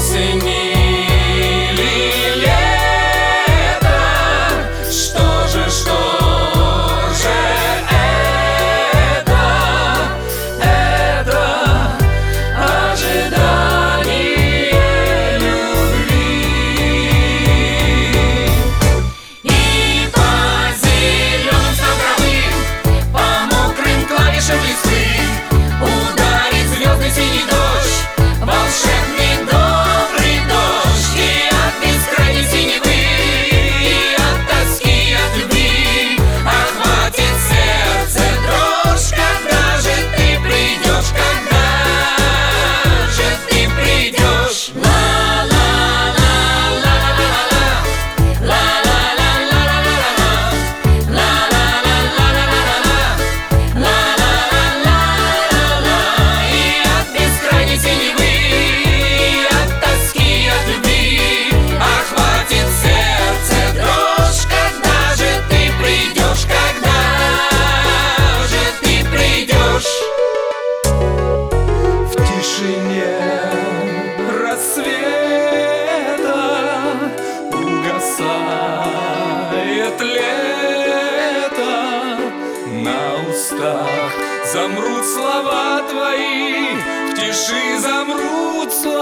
осени или лета. Что же это? Это ожидание любви. И по зеленым снегровым, по мокрым клавишам листвы ударит звездный синий дождь, волшебный добрый дождь. И от бескрайней синевы, и от тоски, от любви охватит сердце дрожь. Когда же ты придешь, когда же ты придешь? И от бескрайней синевы, и от тоски, от любви охватит сердце дрожь. Когда же ты придешь, когда же ты придешь? В тишине рассвета угасает лето. На устах замрут слова твои, в тиши замрут слова